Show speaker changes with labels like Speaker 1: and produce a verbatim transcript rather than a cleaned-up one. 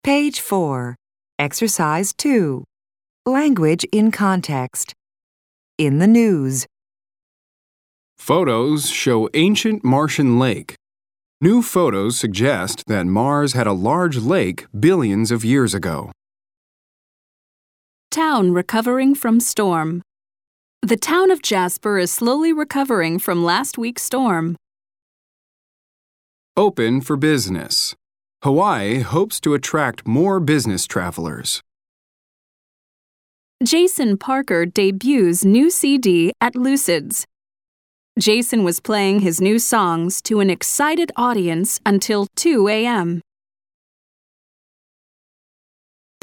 Speaker 1: Page four. Exercise two. Language in context. In the news.
Speaker 2: Photos show ancient Martian lake. New photos suggest that Mars had a large lake billions of years ago.
Speaker 3: Town recovering from storm. The town of Jasper is slowly recovering from last week's storm.
Speaker 2: Open for business. Hawaii hopes to attract more business travelers.
Speaker 3: Jason Parker debuts new C D at Lucid's. Jason was playing his new songs to an excited audience until two a m